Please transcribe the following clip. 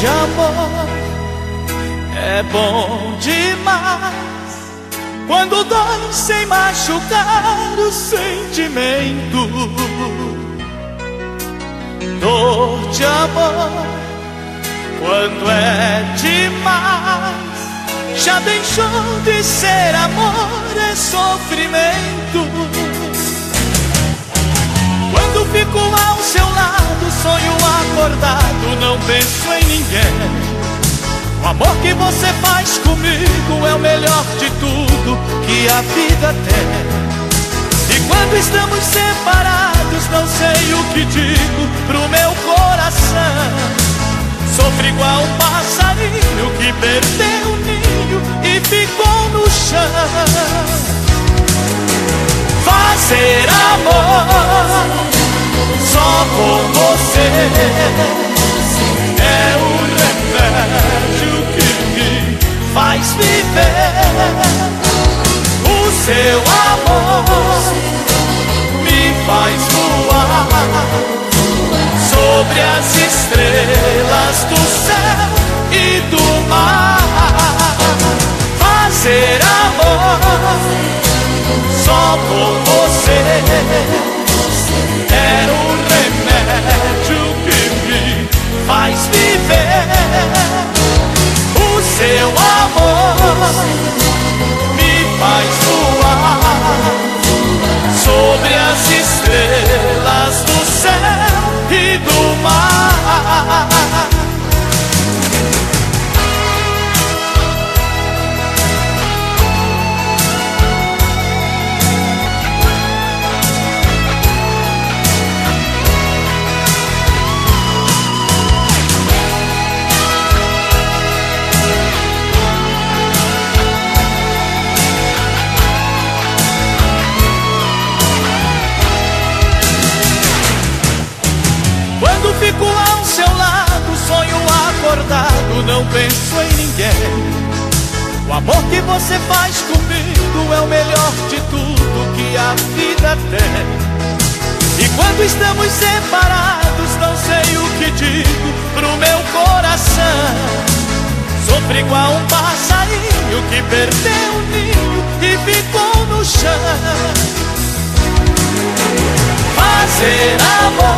de amor é bom demais, quando dói sem machucar o sentimento. Dor de amor, quando é demais, já deixou de ser amor, é sofrimento. Quando fico ao seu lado, sonho acordado, não penso em ninguém. O amor que você faz comigo é o melhor de tudo que a vida tem. E quando estamos separados, não sei o que digo pro meu coração. Sofro igual um passarinho que perdeu o ninho e ficou no chão. Fazer amor só com você é o remédio que me faz viver. O seu amor me faz voar sobre as estrelas do céu e do mar. Fazer amor só por você é o remédio que me faz viver. O seu amor me faz voar sobre as estrelas do céu e do mar. Fico ao seu lado, sonho acordado, não penso em ninguém. O amor que você faz comigo é o melhor de tudo que a vida tem. E quando estamos separados, não sei o que digo pro meu coração. Sofro igual um passarinho que perdeu o ninho e ficou no chão. Fazer amor